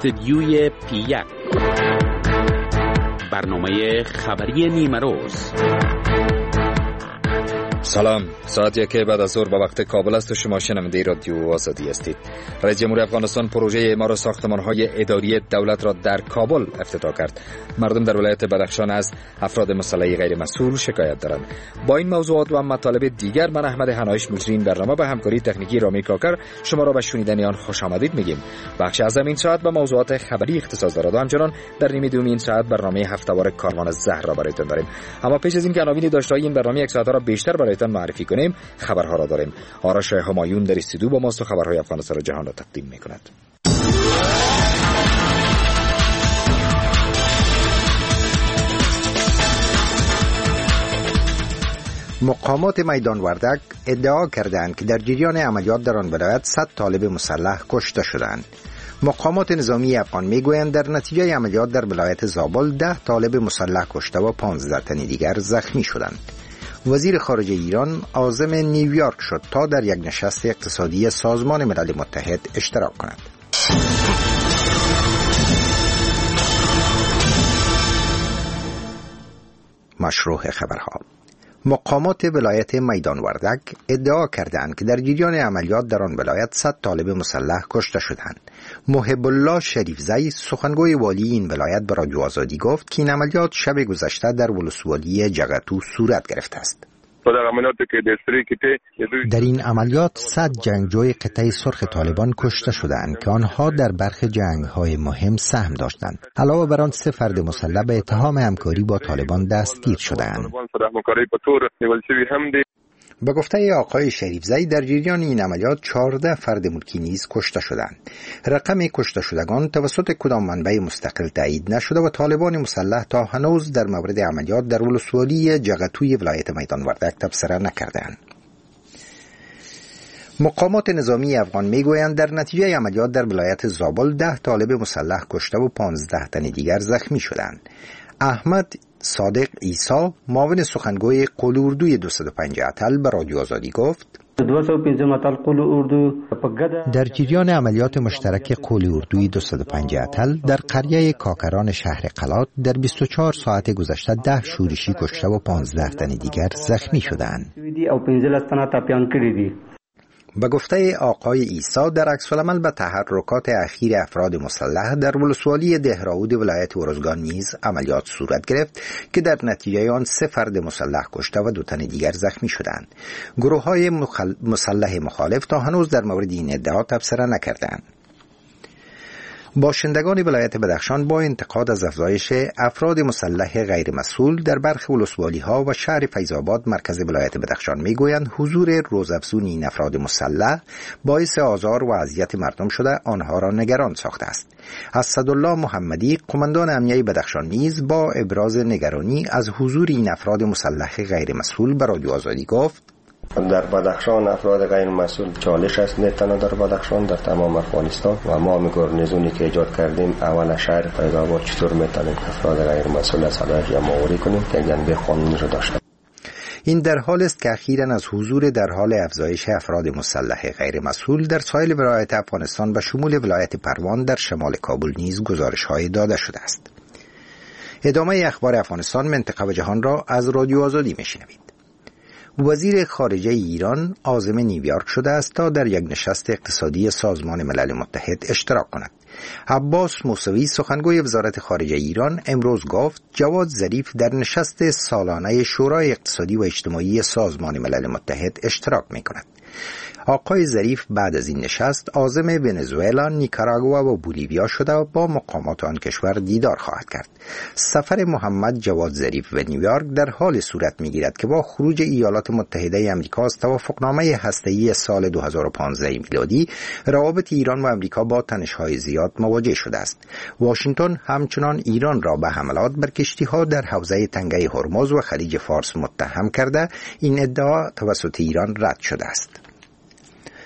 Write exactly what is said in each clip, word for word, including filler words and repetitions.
استدیوی پی یک، برنامه خبری نیمه روز. سلام، ساعت یک بعد از ظهر به وقت کابل است و شما شنونده رادیو آزادی هستید. رئیس جمهور افغانستان پروژه اعمار ساختمان‌های اداری دولت را در کابل افتتاح کرد. مردم در ولایت بدخشان از افراد مسلح غیر مسئول شکایت دارند. با این موضوعات و مطالب دیگر من احمد حنایش مجری برنامه به همکاری تکنیکی رامی کاکر شما را به شنیدن آن خوش آمدید میگیم. بخش از این ساعت به موضوعات خبری اختصاص دارد و همچنان در نیمه دوم این ساعت برنامه هفته‌وار کاروان زهر را برایتان داریم. اما پیش از این که عناوین داشته‌های این برنامه یک ساعت را بیشتر برایتان معرفی کنیم، خبرها را داریم. آرش همایون در استودیو با ماست و خبرهای افغانستان و جهان را تقدیم می‌کند. مقامات میدان وردک ادعا کردند که در جریان عملیات در آن ولایت صد طالب مسلح کشته شدند. مقامات نظامی افغان میگویند در نتیجه عملیات در ولایت زابل ده طالب مسلح کشته و پانزده تن دیگر زخمی شدند. وزیر خارجه ایران عازم نیویورک شد تا در یک نشست اقتصادی سازمان ملل متحد اشتراک کند. مشروع خبرها. مقامات ولایت میدان وردک ادعا کردند که در جریان عملیات در آن ولایت صد طالب مسلح کشته شدند. محب الله شریفزی سخنگوی والی این ولایت به رادیو آزادی گفت که این عملیات شب گذشته در ولسوالی جغتو صورت گرفته است. در این عملیات صد جنگجوی قطعه سرخ طالبان کشته شدند که آنها در برخی جنگ‌های مهم سهم داشتند. علاوه بر آن سه فرد مسلح به اتهام همکاری با طالبان دستگیر شدند. به گفته آقای شریفزی در جریان این عملیات چهارده فرد ملکی نیز کشته شدند. رقم کشته شدگان توسط کدام منبع مستقل تایید نشده و طالبان مسلح تا هنوز در مورد عملیات در ولسوالی جغتوی ولایت میدان وردک تبصره نکردند. مقامات نظامی افغان میگویند در نتیجه عملیات در ولایت زابل ده طالب مسلح کشته و پانزده تن دیگر زخمی شدند. احمد صادق عیسی معاون سخنگوی قول اردوی دویست و پنجاه اتل به رادیو آزادی گفت در جریان عملیات مشترک قول اردوی دویست و پنجاه اتل در قریه کاکران شهر قلات در بیست و چهار ساعت گذشته ده شورشی کشته و پانزده تن دیگر زخمی شدند. به گفته آقای عیسی در عکس العمل به تحرکات اخیر افراد مسلح در ولسوالی دهراود ولایت ارزگان نیز عملیات صورت گرفت که در نتیجه آن سه فرد مسلح کشته و دو تن دیگر زخمی شدند. گروه های مخل... مسلح مخالف تا هنوز در مورد این ادعا تبصره نکردند. باشندگان ولایت بدخشان با انتقاد از افزایش افراد مسلح غیر مسئول در برخی ولسوالی‌ها و شهر فیض‌آباد مرکز ولایت بدخشان میگویند حضور روزافزون این افراد مسلح باعث آزار و اذیت مردم شده آنها را نگران ساخته است. اسدالله محمدی قماندان امنیه بدخشان نیز با ابراز نگرانی از حضور این افراد مسلح غیر مسئول به رادیو آزادی گفت در بدخشان افراد غیر مسئول چالش است، نه تنها در بدخشان در تمام افغانستان و ما می گرنیزونی که ایجاد کردیم اول شهر فیض‌آباد چطور میتونیم افراد غیر مسئول از صلاح جمع آوری کنیم که جنبه قانونی را داشته. این در حال است که اخیراً از حضور در حال افزایش افراد مسلح غیر مسئول در ساحل ولایت افغانستان و شمول ولایت پروان در شمال کابل نیز گزارش‌های داده شده است. ادامه اخبار افغانستان، منطقه و جهان را از رادیو آزادی میشنوید. وزیر خارجه ایران عازم نیویورک شده است تا در یک نشست اقتصادی سازمان ملل متحد اشتراک کند. عباس موسوی سخنگوی وزارت خارجه ایران امروز گفت جواد ظریف در نشست سالانه شورای اقتصادی و اجتماعی سازمان ملل متحد اشتراک می کند. آقای ظریف بعد از این نشست عازم ونزوئلا، نیکاراگوا و بولیویا شده و با مقامات آن کشور دیدار خواهد کرد. سفر محمد جواد ظریف به نیویورک در حال صورت می‌گیرد که با خروج ایالات متحده آمریکا از توافقنامه هسته‌ای سال دو هزار و پانزده میلادی، روابط ایران و آمریکا با تنش‌های زیاد مواجه شده است. واشنگتن همچنان ایران را به حملات بر کشتی‌ها در حوزه تنگه هرمز و خلیج فارس متهم کرده، این ادعا توسط ایران رد شده است.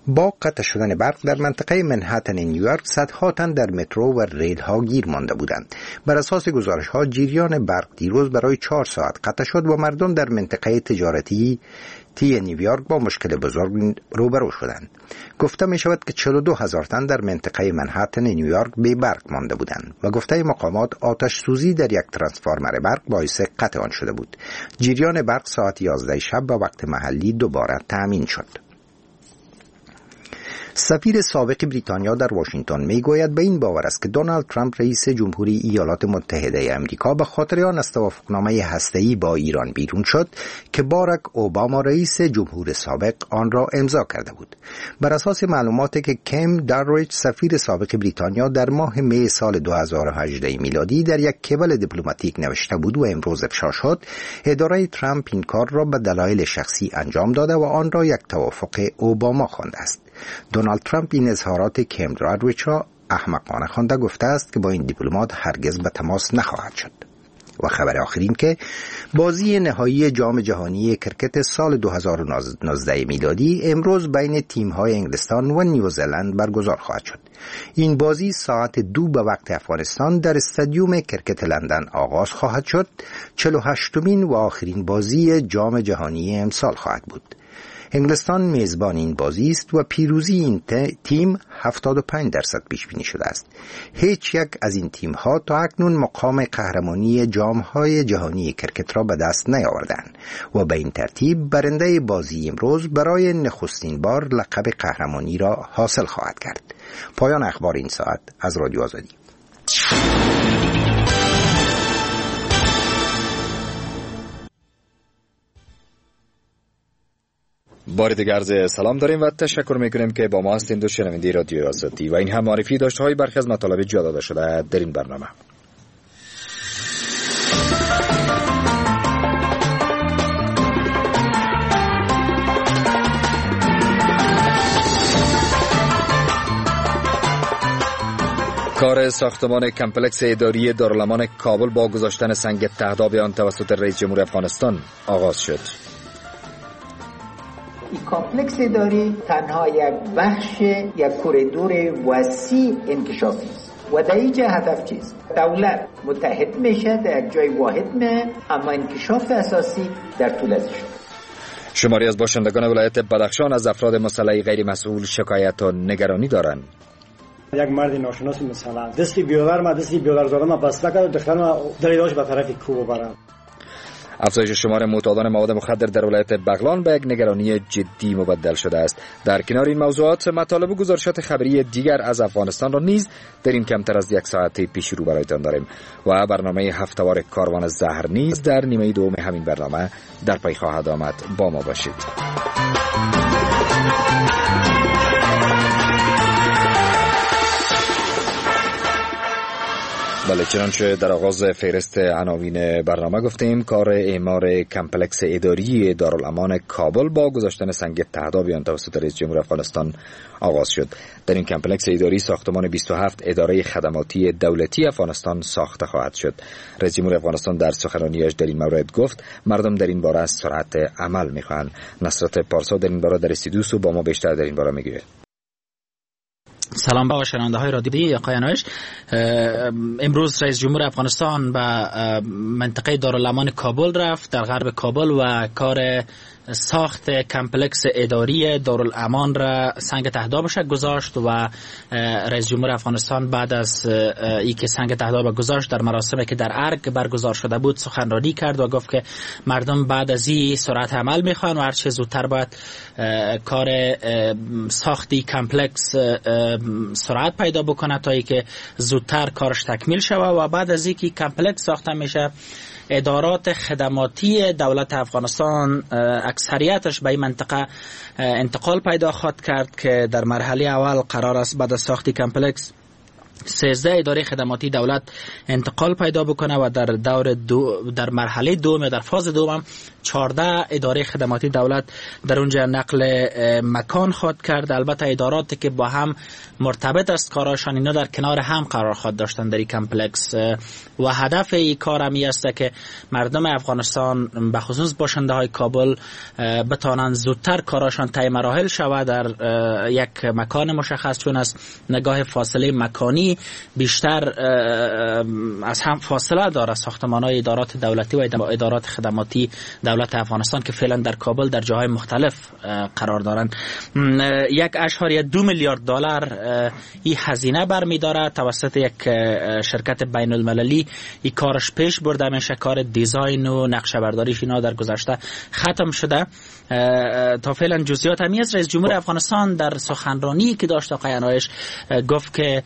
با قطع شدن برق در منطقه منهتن نیویورک صدها تن در مترو و ریل ها گیر مانده بودند. بر اساس گزارش ها جریان برق دیروز برای چهار ساعت قطع شد و مردم در منطقه تجارتی تی نیویورک با مشکل بزرگ روبرو شدند. گفته می شود که چهل و دو هزار تن در منطقه منهتن نیویورک بی برق مانده بودند و گفته مقامات آتش سوزی در یک ترانسفورمر برق باعث قطع آن شده بود. جریان برق ساعت یازده شب به وقت محلی دوباره تأمین شد. سفیر سابق بریتانیا در واشنگتن میگوید به این باور است که دونالد ترامپ رئیس جمهوری ایالات متحده آمریکا به خاطر آن از توافقنامه هسته‌ای با ایران بیرون شد که باراک اوباما رئیس جمهور سابق آن را امضا کرده بود. بر اساس معلوماتی که کیم دارویچ سفیر سابق بریتانیا در ماه می سال دو هزار و هجده میلادی در یک کیبل دیپلماتیک نوشته بود و امروز افشا شد، اداره ترامپ این کار را به دلایل شخصی انجام داده و آن را یک توافق اوباما خوانده است. دونالد ترامپ این اظهارات کیم دارویچ را احمقانه خوانده، گفته است که با این دیپلمات هرگز به تماس نخواهد شد. و خبر آخرین که بازی نهایی جام جهانی کرکت سال دو هزار و نوزده میلادی امروز بین تیم‌های انگلستان و نیوزلند برگزار خواهد شد. این بازی ساعت دو به وقت افغانستان در استادیوم کرکت لندن آغاز خواهد شد. چهل و هشتمین و آخرین بازی جام جهانی امسال خواهد بود. انگلستان میزبان این بازی است و پیروزی این تیم هفتاد و پنج درصد پیش بینی شده است. هیچ یک از این تیم ها تا اکنون مقام قهرمانی جام های جهانی کرکت را به دست نیاوردند و به این ترتیب برنده بازی امروز برای نخستین بار لقب قهرمانی را حاصل خواهد کرد. پایان اخبار این ساعت از رادیو آزادی. بار دیگر عرض سلام داریم و تشکر میکنیم که با ما هستید و شنونده رادیو آزادی و این هم معرفی داشته های برخی از مطالب جا داده شده در این برنامه. کار ساختمان کمپلکس اداری دارالامان کابل با گذاشتن سنگ تهداب آن توسط رئیس جمهور افغانستان آغاز شد. این کامپلکس اداری تنها یک بخش یک کوریدور وسیع انکشافی است و در اینجا هدف چیست؟ دولت متحد میشه در یک جای واحد میه، اما انکشاف اساسی در طول ازش. شماری از باشندگان ولایت بدخشان از افراد مسلح غیر مسئول شکایت و نگرانی دارند. یک مرد ناشناس مثلا دستی بیاور ما دستی بیاور زدم ما بسته کرد دخترم دلیلاش به طرف کوه برام. افزایش شمار معتادان مواد مخدر در ولایت بغلان به یک نگرانی جدی مبدل شده است. در کنار این موضوعات مطالب و گزارشات خبری دیگر از افغانستان را نیز در این کمتر از یک ساعت پیش رو برایتان داریم و برنامه هفته‌وار کاروان زهر نیز در نیمه دوم همین برنامه در پی خواهد آمد. با ما باشید. بله، چنانچه در آغاز فهرست عناوین برنامه گفتیم، کار اعمار کمپلکس اداری دارالامان کابل با گذاشتن سنگ تهداب آن توسط رئیس جمهور افغانستان آغاز شد. در این کمپلکس اداری ساختمان بیست و هفت اداره خدماتی دولتی افغانستان ساخته خواهد شد. رئیس جمهور افغانستان در سخنرانیش در این مورد گفت مردم در این باره از سرعت عمل میخواهند. نصرت پارسا در این باره در استودیو با ما بیشتر در این باره میگوید. سلام با شنونده های رادیویی آقای نوش. امروز رئیس جمهور افغانستان به منطقه دارالامان کابل رفت در غرب کابل و کار ساخت کمپلکس اداری دارالامان را سنگ تهدابش گذاشت و رئیس جمهور افغانستان بعد از اینکه سنگ تهداب گذاشت در مراسمی که در ارگ برگزار شده بود سخنرانی کرد و گفت که مردم بعد از این سرعت عمل میخوان و هر چه زودتر باید کار ساختی کمپلکس سرعت پیدا بکنه تا اینکه زودتر کارش تکمیل شود و بعد از اینکه کمپلکس ساخته میشه ادارات خدماتی دولت افغانستان اکثریتش به این منطقه انتقال پیدا خواهد کرد که در مرحله اول قرار است بعد از ساخت کمپلکس سیزده اداره خدماتی دولت انتقال پیدا بکنه و در دور دو در مرحله دوم یا در فاز دوم چهارده اداره خدماتی دولت در اونجا نقل مکان خواد کرد. البته اداراتی که با هم مرتبط است کارشان اینا در کنار هم قرار خواد داشتن در این کمپلکس و هدف این کار همی است که مردم افغانستان به خصوص باشنده های کابل بتانند زودتر کارشان طی مراحل شود در یک مکان مشخص، چون از نگاه فاصله مکانی بیشتر از هم فاصله داره ساختمان‌های ادارات دولتی و ادارات خدماتی دولت افغانستان که فعلا در کابل در جاهای مختلف قرار دارند. یک اشاری دو میلیارد دلار این هزینه برمی‌داره توسط یک شرکت بین المللی. این کارش پیش برده میشه، کار دیزاین و نقشه برداریش اینا در گذشته ختم شده. تا فعلا جزئیات همی از رئیس جمهور افغانستان در سخنرانی که داشت آقای عنایش گفت که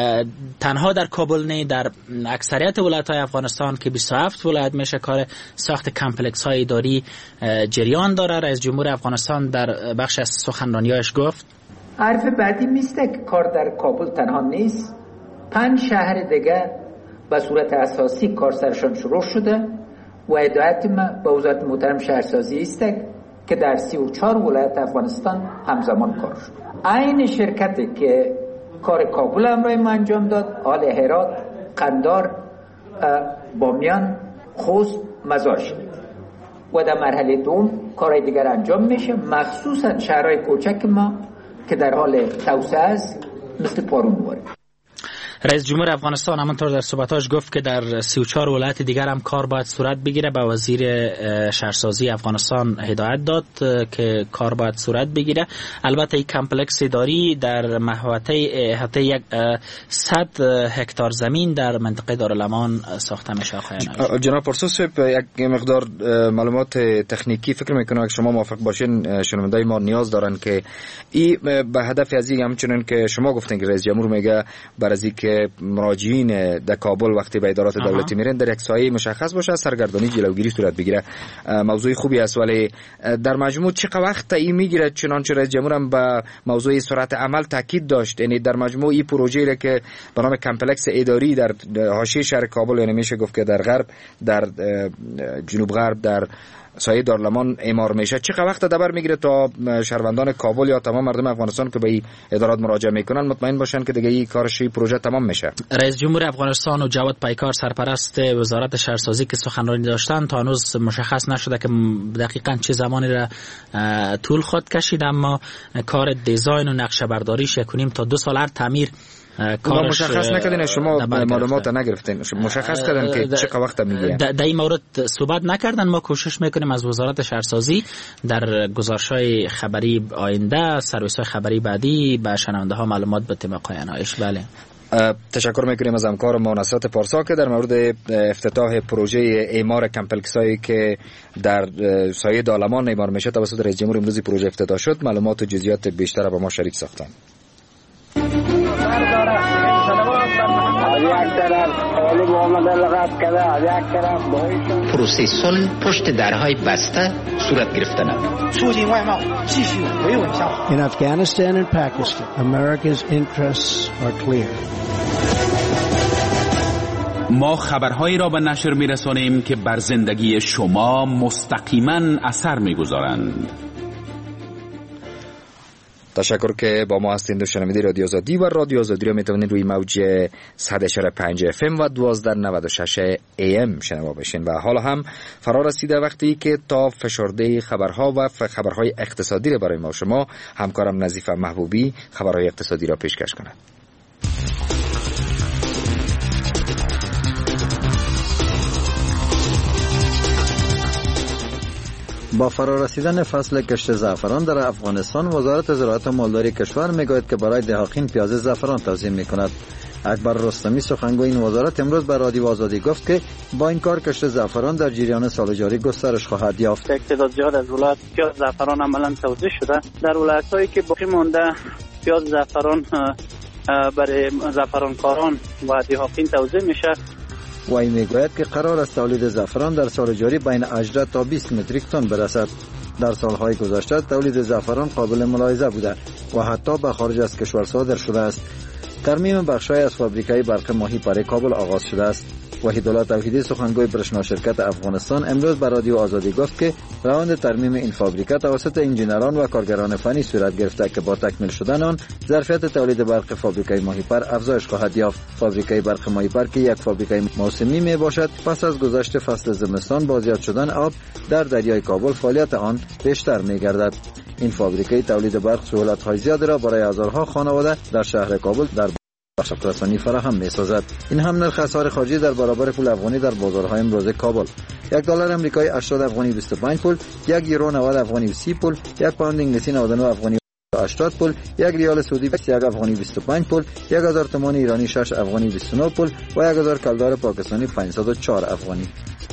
تنها در کابل نه، در اکثریت ولایت‌های افغانستان که بیست و هفت ولایت میشه کار ساخت کمپلکس های اداری جریان داره. رئیس جمهور افغانستان در بخش از سخنرانیش گفت حرف بعدی میسته که کار در کابل تنها نیست، پنج شهر دیگه به صورت اساسی کار سرشان شروع شده و هدایت ما به وزارت محترم شهرسازی است که در سی و چهار ولایت افغانستان همزمان کار شد. این شرکتی که کار کابل امروز ما انجام داد، آل هرات، قندار، بامیان، خوست، مزار شد و در مرحله دوم کارهای دیگر انجام میشه، مخصوصا شهرهای کوچک ما که در حال توسعه است مثل پارون باره. رئیس جمهور افغانستان همانطور در صحبتاش گفت که در سی و چهار ولایت دیگر هم کار باید صورت بگیره. به وزیر شهرسازی افغانستان هدایت داد که کار باید صورت بگیره. البته این کمپلکس اداری در محوطه احاطه یک صد هکتار زمین در منطقه دارالامان ساخته میشه. جناب پرسوس، یک مقدار معلومات تکنیکی فکر میکنم که شما موافق باشین شنوندای ما نیاز دارن که این به هدف از این همچنین که شما گفتین که رئیس جمهور میگه بر از که مراجعین در کابل وقتی به ادارات دولتی میرن در یک سایه مشخص باشه سرگردانی جلوگیری صورت بگیره. موضوع خوبی است، ولی در مجموع چقدر وقت این میگیره؟ چنانچه رئیس جمهور هم به موضوع سرعت عمل تاکید داشت، یعنی در مجموع این پروژه‌ای را که به نام کمپلکس اداری در حاشیه شهر کابل، یعنی میشه گفت که در غرب، در جنوب غرب، در سایه دارالامان اعمار میشه، چقدر وقت دبر میگیره تا شهروندان کابل یا تمام مردم افغانستان که به این ادارات مراجعه میکنن مطمئن باشن که دیگه این کارش پروژه تمام میشه؟ رئیس جمهور افغانستان و جواد پیکار سرپرست وزارت شهرسازی که سخنرانی داشتن تا هنوز مشخص نشده که دقیقاً چه زمانی را طول خواهد کشید، اما کار دیزاین و نقشه برداریش یکونیم تا دو سال هر تعمیر کارش مشخص نکردین. شما معلومات نگرفتین، مشخص کردن که چقدر وقت میگیره؟ در این مورد صحبت نکردن. ما کوشش میکنیم از وزارت شهرسازی در گزارش‌های خبری آینده، سرویس‌های خبری بعدی به شنونده ها معلومات بدیم. آقای عنایش، بله. تشکر میکنیم از همکار ما نصرت پارسا که در مورد افتتاح پروژه اعمار کمپلکس هایی که در سایه دارالامان اعمار میشه توسط رئیس جمهور امروز پروژه افتتاح شد معلومات و جزئیات بیشتر با ما شریک ساختن. پروسه صلح پشت درهای بسته صورت گرفتن. In Afghanistan and Pakistan, America's interests are clear. ما خبرهایی را به نشر می‌رسانیم که بر زندگی شما مستقیما اثر می‌گذارند. تشکر که با ما هستید و شنونده رادیو آزادی و رادیو آزادی را میتونید روی موج صد و پنج اف ام و دوازده نود و شش ای ام شنوا بشین. و حالا هم فرا رسیده وقتی که تا فشرده خبرها و خبرهای اقتصادی را برای ما شما همکارم نظیف محبوبی خبرهای اقتصادی را پیشکش کند. با فرارسیدن فصل کشت زعفران در افغانستان، وزارت زراعت و مالداری کشور میگوید که برای دهقان پیاز زعفران توزیع میکند. اکبر رستمی سخنگوی این وزارت امروز به رادیو آزادی گفت که با این کار کشت زعفران در جریان سال جاری گسترش خواهد یافت. تعداد زیاد از ولایت پیاز زعفران عملاً توزیع شده. در ولایت‌هایی که باقی مانده پیاز زعفران برای زعفرانکاران و دهقان توزیع میشه. و این میگوید که قرار است تولید زعفران در سال جاری بین هجده تا بیست متریک تن برسد. در سالهای گذشته تولید زعفران قابل ملاحظه بوده و حتی به خارج از کشور صادر شده است. ترمیم بخش‌های از فابریکای برق ماهی پره کابل آغاز شده است. وحیدالله توحیدی سخنگوی برشنا شرکت افغانستان امروز به رادیو آزادی گفت که روند ترمیم این فابریکه توسط انجینران و کارگران فنی صورت گرفته که با تکمیل شدن آن ظرفیت تولید برق فابریکه ماهیپر افزایش خواهد یافت. فابریکه برق ماهیپر که یک فابریکه موسمی می باشد، پس از گذشت فصل زمستان با زیاد شدن آب در دریای کابل فعالیت آن بیشتر می گردد. این فابریکه تولید برق سهولت‌های زیادی را برای هزارها خانواده در شهر کابل در بخش رسانی فراهم می سازد. این هم نرخ اسعار خارجی در برابر پول افغانی در بازارهای امروزه کابل: یک دلار آمریکایی هشتاد افغانی بیست و پنج پول، یک یورو نود افغانی و سی پول، یک پوند انگلیسی نود و نه افغانی و هشتاد پول، یک ریال سعودی بیست و یک افغانی بیست و پنج پول، یک هزار تومان ایرانی شش افغانی بیست و نه پول و یک هزار کلدار پاکستانی پانصد و چهار افغانی.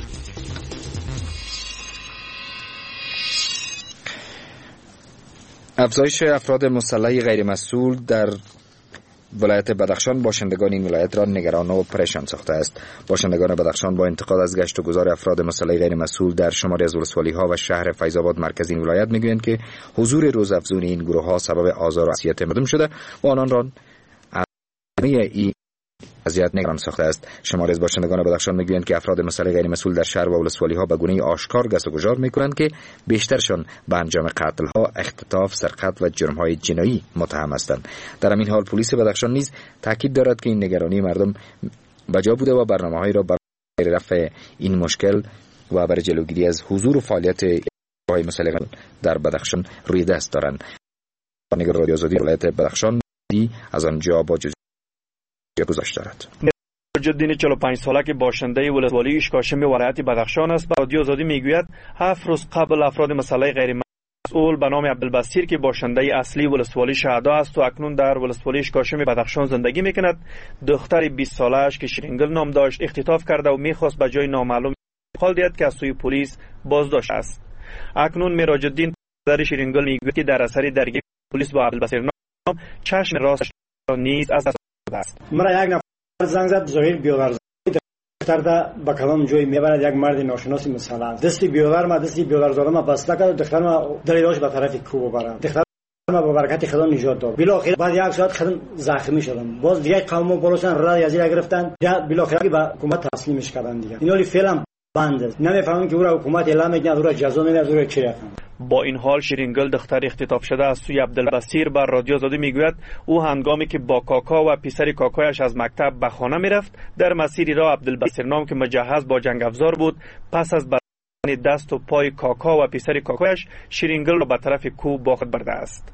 افزایش افراد مسلح غیر مسئول در ولایت بدخشان باشندگان این ولایت را نگران و پریشان ساخته است. باشندگان بدخشان با انتقاد از گشت و گذار افراد مسلح غیر مسئول در شماری از ولسوالی‌ها و شهر فیض آباد مرکز این ولایت میگویند که حضور روزافزون این گروه‌ها سبب آزار و اذیت مردم شده و آنان را از این اذیت نگران ساخته است. شماری از باشندگان بدخشان میگویند که افراد مسلح غیر مسئول در شهر و ولسوالی‌ها به گونه آشکار گست و گذار میکنند که بیشترشان به انجام قتل‌ها، اختطاف، سرقت و جرم‌های جنایی متهم هستند. در همین حال پلیس بدخشان نیز تاکید دارد که این نگرانی مردم بجا بوده و برنامه‌هایی را برای رفع این مشکل و برای جلوگیری از حضور و فعالیت گروه‌های مسلح در بدخشان روی دست دارند. نگار رادیو آزادی ولایت بدخشان از آنجا با گذاشت دارد. مجددین چهل و پنج ساله که باشنده ولسوالی اشکاشم ولایت بدخشان است، رادیو آزادی میگوید هفت روز قبل افراد مسلح غیر مسئول به نام عبدالبصیر که باشنده اصلی ولسوالی شهدا است و اکنون در ولسوالی اشکاشم بدخشان زندگی میکند، دختر بیست ساله اش که شیرینگل نام داشت اختطاف کرده و میخواست به جای نامعلوم انتقال دهد که از سوی پلیس بازداشت است. اکنون مراجدین پدر شیرینگل میگوید که در اثر درگیری پلیس با عبدالبصیر نام چشم راستش نیز از است. مرا یک نفر زنگ زد زهیر بیاور دختر دا با کلام جوی میبرد یک مرد ناشناسی مثلا دستی بیاور ما دستی بیاور زدم ما بسته کرد دختر ما دلیلش به طرف کو ببرم. دختر ما با برکت خدا نجات داد. بالاخره بعد یک ساعت خودم زخمی شدم. باز دیگه قوم پلیسان رای از گرفتن بالاخره به حکومت تسلیمش کردن دیگه. اینولی فعلا بند است. نمیفهمم که او را حکومت اعلام میکنه او را جزا میده او را چی رقم. با این حال شیرینگل دختر اختطاف شده از سوی عبدالبصیر بر رادیو آزادی میگوید او هنگامی که با کاکا و پسر کاکایش از مکتب به خانه میرفت در مسیری را عبدالبصیر نام که مجهز با جنگ افزار بود پس از بستن دست و پای کاکا و پسر کاکایش شیرینگل را به طرف کوه با خود برده است.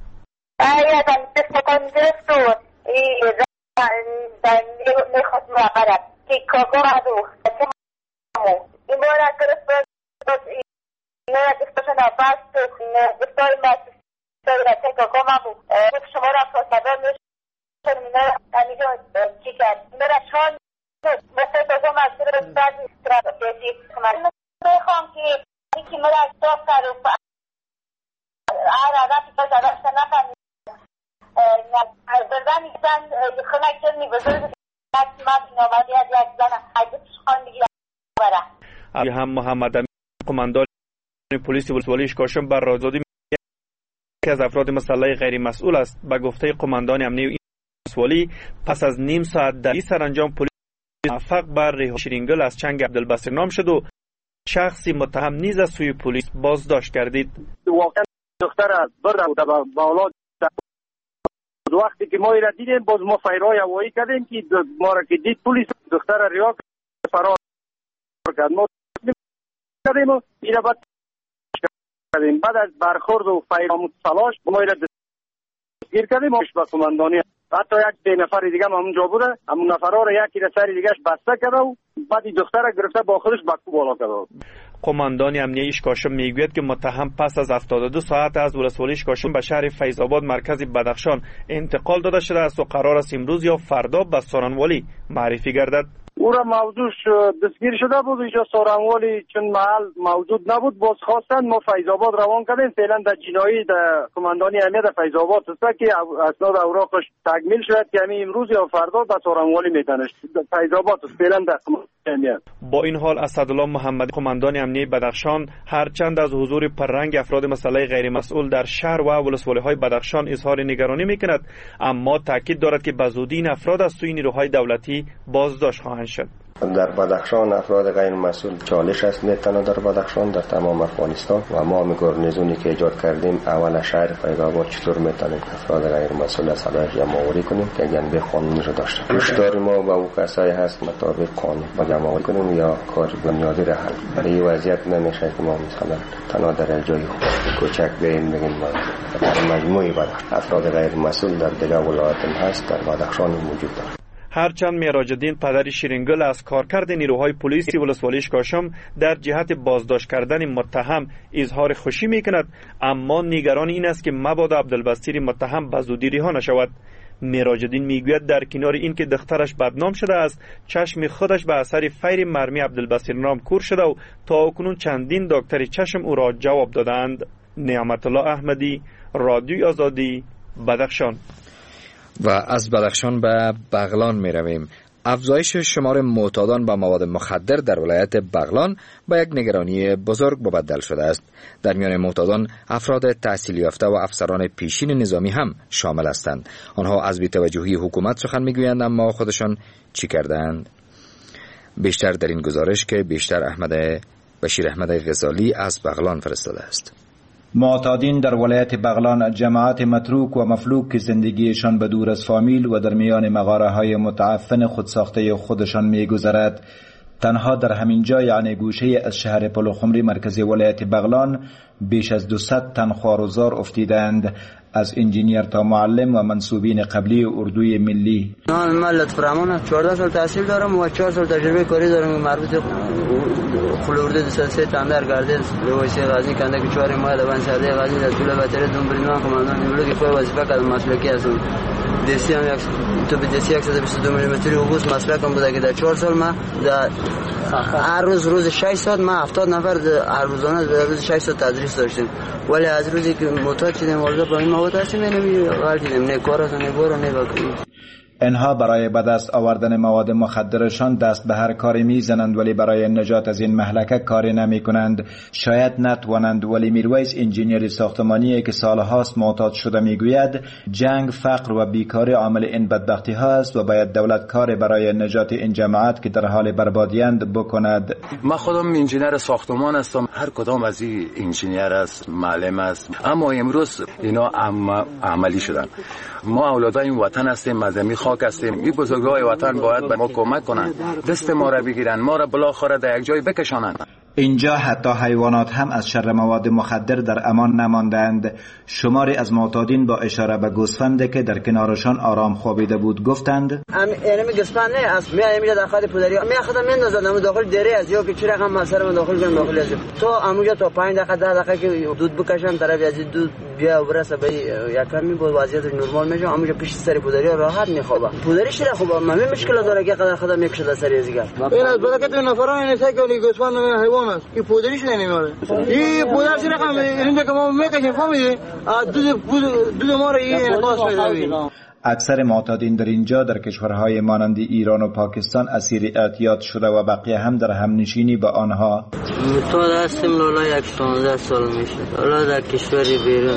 نه دیگه نه باز تو نه دکتر ما سر تا کما بود شما را خبر نشون نه امیجو چی کرد مرا شان مثلا تو ما سر استاد استراتژی کامل میخوام که یکی مرا استاپ کرد و آره راتی تو داشت نکنی نه بردن ایشان خونه کنی بزرگ ما نوبتی از یک زن حیدر خان میگیره برا هم محمد امین قماندان پلیس ولسوالی اشکاشم بر رادیو آزادی که از افراد مسلح غیر مسئول است. به گفته قماندان امنیتی ولسوالی پس از نیم ساعت در سرانجام پلیس موفق بر رها شیرینگل از چنگ عبدالبصیر نام شد و شخصی متهم نیز از سوی پلیس بازداشت گردید. واقعا دختر برده بود بالا وقتی که ما را دیدیم باز ما فیرای هوایی کردیم که ما را که دید پلیس دختر رها فرار کرد. ما کردیم و این بعد کردیم بعد از برخورد و فیراموز تلاش ما را دستگیر کردیم و به قماندانی حتی یک سه نفر دیگه هم اونجا بوده همون نفرها را یکی را سر دیگهش بسته کرده و بعد دختر را گرفته با خودش به کو بالا کرده. قماندان امنیتی اشکاشم میگوید که متهم پس از هفتاد و دو ساعت از ولسوالی اشکاشم به شهر فیض آباد مرکز بدخشان انتقال داده شده است و قرار است امروز یا فردا به سارنوالی معرفی گردد. او را موضوعش دستگیر شده بود. اینجا سارنوالی چون محل موجود نبود باز خواستن ما فیض آباد روان کردیم. فعلا در جنایی در کماندانی امنیت فیض آباد است که اسناد اوراقش تکمیل شد که همین امروز یا فردا به سارنوالی میتنش فیض آباد است. فعلا در کماندانی امنیت. با این حال اسدالله محمدی کماندان امنیت بدخشان هرچند از حضور پررنگ افراد مسلح غیر مسئول در شهر و ولسوالی‌های بدخشان اظهار نگرانی میکند، اما تاکید دارد که به زودی این افراد از سوی نیروهای دولتی بازداشت خواهند شد. در بدخشان افراد غیر مسئول چالش است میتونه در بدخشان در تمام افغانستان و ما می گارنیزونی که ایجاد کردیم اول شهر فیض آباد چطور میتونیم افراد غیر مسئول از صلاح جمع آوری کنیم که جنبه قانونی رو داشته. هشدار ما با او کسایی هست مطابق قانون با جمع آوری کنیم یا کار بنیادی را حل. برای این وضعیت نمیشه که ما مثلا تنها در جای کوچک بریم بگیم ما در مجموعه بدخشان افراد غیر مسئول در دیگر ولایات هست در بدخشان موجود دارد. هرچند معراج الدین پدر شیرینگل از کارکرد نیروهای پلیس ولسوالی اشکاشم در جهت بازداشت کردن متهم اظهار خوشی میکند، اما نگران این است که مبادا عبدالبصیر متهم به زودی رها نشود. معراج الدین میگوید در کنار این که دخترش بدنام شده است، چشم خودش به اثر فیر مرمی عبدالبصیر نام کور شده و تا اکنون چندین دکتر چشم او را جواب دادند. نعمت الله احمدی، رادیوی آزادی، بدخشان. و از بدخشان به بغلان می رویم. افزایش شمار معتادان به مواد مخدر در ولایت بغلان به یک نگرانی بزرگ مبدل شده است. در میان معتادان افراد تحصیل یافته و افسران پیشین نظامی هم شامل هستند. آنها از بی‌توجهی حکومت سخن میگویند، اما خودشان چی کردند؟ بیشتر در این گزارش که بیشتر احمد بشیر احمد غزالی از بغلان فرستاده است. معتادین در ولایت بغلان جماعت متروک و مفلوک که زندگیشان به دور از فامیل و در میان مغاره های متعفن خودساخته خودشان می گذرد. تنها در همین جا یعنی گوشه از شهر پلوخمری مرکزی ولایت بغلان بیش از دویست تن خواروزار افتیدند، از انجینیر تا معلم و منصوبین قبلی اردوی ملی. من لطف رحمان چهارده سال تحصیل دارم و چهار سال تجربه کاری دارم مربوط خلورده دو سال سه تندر گردید لویسی غازی کنده که چهار ماه دوان سرده غازی در طول بطره دون بریمان کماندان نیولو که خود وظیفه کردم مسلکی هستم. دستی هم یک تو به دستی صد و بیست و دو میلیمتری اوبوس مسلکم بوده که در چهار سال من در هر روز روز شش ساعت ما هفتاد نفر هر روزانه در روز شش ساعت تدریس داشتیم، ولی از روزی که معتاد شدیم والا با این مواد هستیم نمی غلطیدیم نه کار است نه برو نه باقی. اینها برای به دست آوردن مواد مخدرشان دست به هر کاری میزنند، ولی برای نجات از این مهلکه کاری نمی کنند. شاید نتوانند، ولی میرویس انجینیر ساختمانی که سالهاست معتاد شده میگوید جنگ، فقر و بیکاری عامل این بدبختی ها است و باید دولت کاری برای نجات این جماعت که در حال بربادیند بکند. من خودم انجینیر ساختمان هستم، هر کدام از این انجینیر است، معلم است، اما امروز اینا عملی شدن. ما اولادای این وطن هستیم، مردمی خاک هستیم. این بزرگای وطن باید به ما کمک کنند، دست ما را بگیرن، ما را بالاخره در یک جای بکشانند. اینجا حتی حیوانات هم از شر مواد مخدر در امان نماندند. شماری از معتادین با اشاره به گوسفندی که در کنارشان آرام خوابیده بود گفتند ام یعنی گوسفند نه است، میاد میاد داخل پدری می اخذ من نزدم داخل دره از یا که چرا هم مثلا داخل کنم داخل از تو اموجا تو پنج دقیقه ده دقیقه که دود بکشن طرف از دود بیا و برسه به یکم می بود وضعیت نرمال میشه. اموجا پیش سر پدری راحت میخوابه. پدری چرا خوبه من مشکل داره که قدر خدا میکشه سر ازگار این از برکت نفران این سایکلی گوسفند حیوان است. این پودریش نمیاره. این پودر چه رقم اینجا که ما میکشیم فهمیدی؟ دود دود ما رو این خاص میدویم. اکثر معتادین در اینجا در کشورهای مانند ایران و پاکستان اسیر اعتیاد شده و بقیه هم در همنشینی با آنها. معتاد هستیم لالا یک شانزده سال میشه. حالا در کشوری بیرون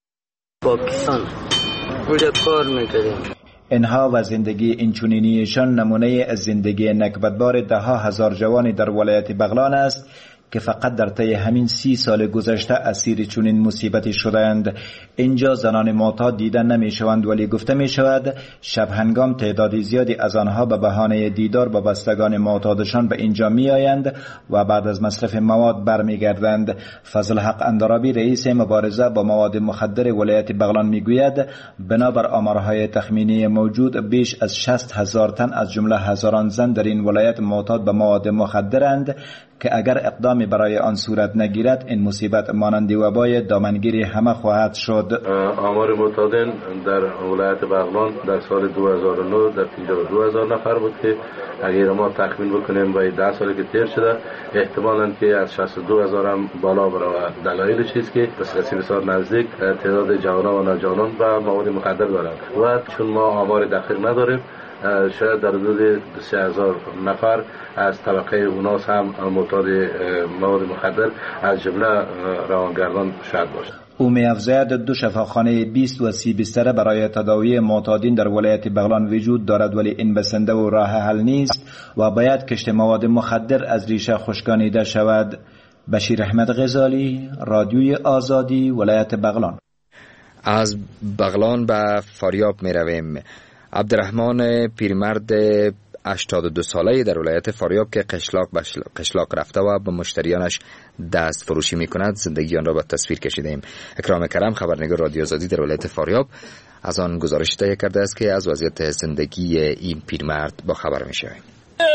پاکستان اونجا کار میکردیم. اینها و زندگی اینچنینیشان نمونه از زندگی نکبتبار ده ها هزار جوانی در ولایت بغلان است که فقط در طی همین سی سال گذشته اسیر چنین مصیبتی شدند. اینجا زنان معتاد دیده نمی شوند، ولی گفته می شود شب هنگام تعدادی زیادی از آنها به بهانه دیدار با بستگان معتادشان به اینجا می آیند و بعد از مصرف مواد برمی گردند. فضل حق اندرابی رئیس مبارزه با مواد مخدر ولایت بغلان می گوید بنابر آمارهای تخمینی موجود بیش از شصت هزار تن از جمله هزاران زن در این ولایت معتاد به مواد مخدرند که اگر اقدامی برای آن صورت نگیرد این مصیبت مانند وبای دامنگیری همه خواهد شد. آمار معتادین در ولایت بغلان در سال دو هزار و نه در پنجاه و دو هزار نفر بود که اگر ما تخمین بکنیم برای ده سالی که تیر شده احتمالاً که از شصت و دو هزار هم بالا برود. دلایلش است که بسیار بسیار نزدیک تعداد جوانان و نوجوانان به مواد مخدر دارند و چون ما آمار دقیق نداریم شاید در حدود سه هزار نفر از طبقه اوناس هم معتاد مواد مخدر از جمله روانگردان شاید باشد. او می‌افزاید دو شفاخانه بیست و سی بستر برای تداوی معتادین در ولایت بغلان وجود دارد ولی این بسنده و راه حل نیست و باید کشت مواد مخدر از ریشه خشکانیده شود. بشیر احمد غزالی، رادیوی آزادی، ولایت بغلان. از بغلان به فاریاب می رویم. عبدالرحمن پیرمرد هشتاد و دو ساله در ولایت فاریاب که قشلاق قشلاق رفته و به مشتریانش دست فروشی می کند زندگی آن را به تصویر کشیده ایم. اکرام کرم خبرنگار رادیو آزادی در ولایت فاریاب از آن گزارش تهیه کرده است که از وضعیت زندگی این پیرمرد با خبر می شویم.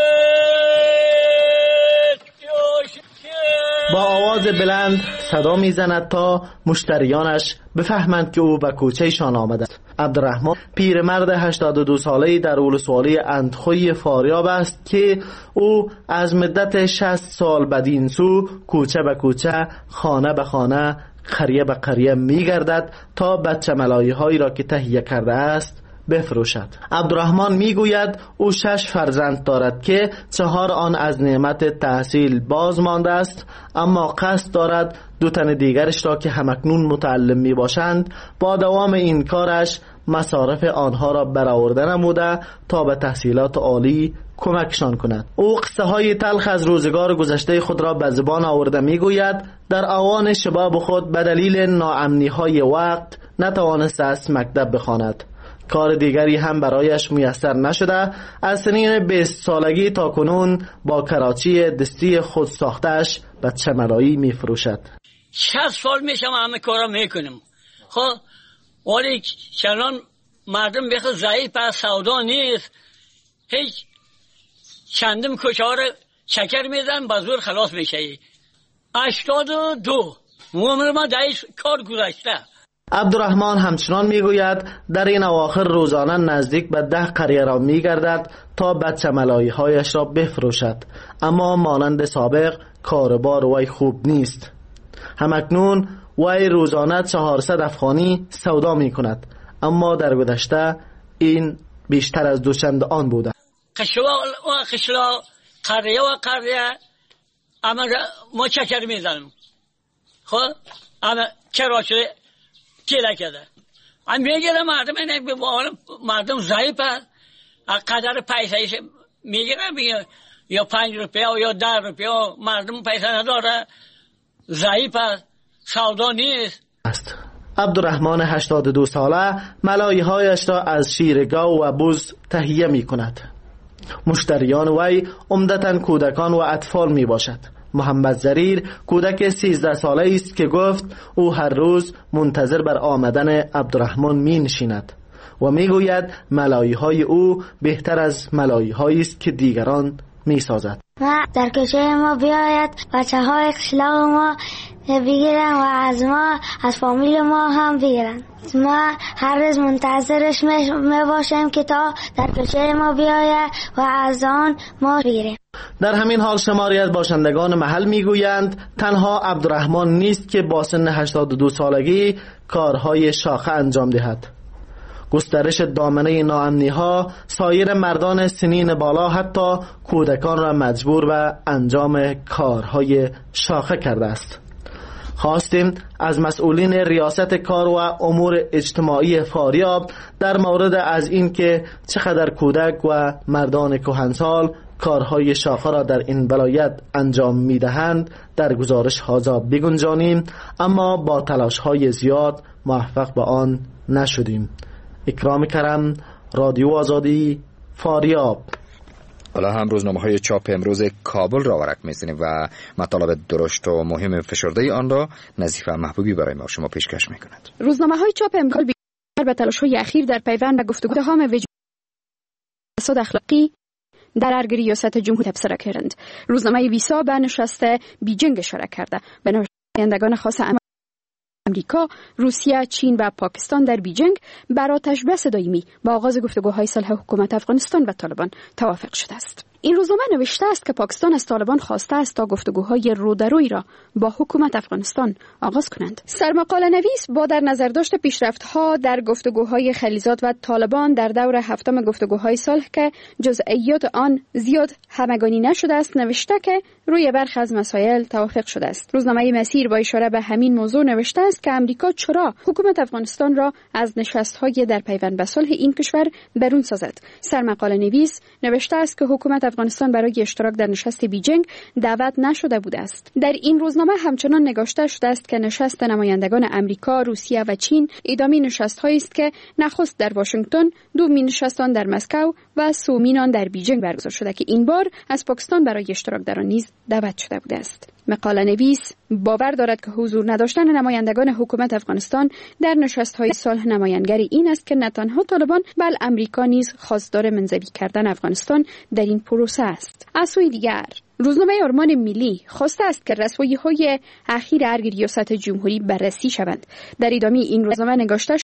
با آواز بلند صدا میزند تا مشتریانش بفهمند که او به کوچهشان آمده است. عبدالرحمن پیرمرد هشتاد و دو ساله‌ای در ولسوالی اندخوی فاریاب است که او از مدت شصت سال بدین سو کوچه به کوچه، خانه به خانه، قریه به قریه میگردد تا بچه ملایی هایی را که تهیه کرده است بفروشد. عبدالرحمن میگوید او شش فرزند دارد که چهار آن از نعمت تحصیل باز مانده است، اما قصد دارد دو تن دیگرش را که همکنون متعلم می باشند با دوام این کارش مصارف آنها را برآورده نموده تا به تحصیلات عالی کمکشان کند. او قصه های تلخ از روزگار گذشته خود را به زبان آورده میگوید در آوان شباب خود به دلیل ناامنی های وقت نتوانسته است مکتب بخواند. کار دیگری هم برایش میسر نشده. از سنین بیست سالگی تا کنون با کراچی دستی خود ساختش بچه ملایی می فروشد. شصت سال میشم همه کارا میکنم. خب ولی چنان مردم بخواه ضعیف از سودا نیست، هیچ چندم کچار چکر میزن با زور خلاص میشه. هشتاد و دو عمر ما دایش کار گذشته. عبدالرحمن همچنان میگوید در این اواخر روزانه نزدیک به ده قریه را میگردد تا بچه ملایی هایش را بفروشد، اما مانند سابق کاربار وی خوب نیست. همکنون وی روزانه چهارصد افغانی سودا می کند، اما در گذشته این بیشتر از دوچند آن بوده. قشلا و قشلا قریه و قریه اما ما چکر میزنم. خب اما کراچه پیدا کرده. من میگیرم مردم اینه به مردم ضعیف است. قدر پیسهش میگیرم یا پنج روپیه یا ده روپیه مردم پیسه نداره، ضعیف است، سودا نیست. عبدالرحمن هشتاد و دو ساله ملایی هایش را از شیر گاو و بز تهیه می کند. مشتریان وی عمدتاً کودکان و اطفال می باشد. محمد زریر کودک سیزده ساله است که گفت او هر روز منتظر بر آمدن عبدالرحمن می نشیند و می گوید ملایی های او بهتر از ملایی هایی است که دیگران می سازد. ما در کوچه ما بیاید بچه های قشلاق ما بگیرن و از ما از فامیل ما هم بگیرن. ما هر روز منتظرش می باشیم که تا در کوچه ما بیاید و از آن ما بگیریم. در همین حال شماری از باشندگان محل میگویند تنها عبدالرحمن نیست که با سن هشتاد و دو سالگی کارهای شاخه انجام دهد. گسترش دامنه ناامنی ها سایر مردان سنین بالا حتی کودکان را مجبور به انجام کارهای شاخه کرده است. خواستیم از مسئولین ریاست کار و امور اجتماعی فاریاب در مورد از این که چقدر کودک و مردان کهنسال کارهای شاخه را در این ولایت انجام میدهند در گزارش هازا بگنجانیم، اما با تلاش های زیاد موفق به آن نشدیم. اکرام کرم، رادیو آزادی، فاریاب. حالا هم روزنامه های چاپ امروز کابل را ورق می‌زنیم و مطالب درشت و مهم فشرده آن را نظیفه محبوبی برای ما شما پیشکش می‌کند. روزنامه های چاپ امکال بیشتر به تلاش های اخیر در پیوند به گفتگوها وجود فساد اخلاقی، در ارگ ریاست جمهوری تبصره کردند. روزنامه ویسا به نشست بیجینگ اشاره کرده. به نمایندگان خاص امریکا، روسیه، چین و پاکستان در بیجینگ برای تشبیه دائمی با آغاز گفتگوهای صلح حکومت افغانستان و طالبان توافق شده است. این روزنامه نوشته است که پاکستان از طالبان خواسته است تا گفتگوهای رودرویی را با حکومت افغانستان آغاز کنند. سرمقاله نویس با در نظر داشت پیشرفت‌ها در گفتگوهای خلیزات و طالبان در دور هفتم گفتگوهای صلح که جزئیات آن زیاد همگانی نشده است، نوشته که روی برخی از مسائل توافق شده است. روزنامه مسیر با اشاره به همین موضوع نوشته است که امریکا چرا حکومت افغانستان را از نشست‌های در پیوند به صلح این کشور برون سازد. سرمقاله نویس نوشته است که حکومت افغانستان برای اشتراک در نشست بیجینگ دعوت نشده بوده است. در این روزنامه همچنان نگاشته شده است که نشست نمایندگان امریکا، روسیه و چین ادامه نشست‌هایی است که نخست در واشنگتن، دومین نشست آن در مسکو و سومین آن در بیجینگ برگزار شده که این بار از پاکستان برای اشتراک در آن نیز دعوت شده بوده است. مقاله نویس باور دارد که حضور نداشتن نمایندگان حکومت افغانستان در نشست‌های صلح نمایانگری این است که نه تنها طالبان بل امریکا نیز خواستار منزوی کردن افغانستان در این پروسه است. از سوی دیگر روزنامه آرمان ملی خواسته است که رسوایی‌های اخیر ارگ ریاست جمهوری بررسی شوند. در ادامه این روزنامه نگاشته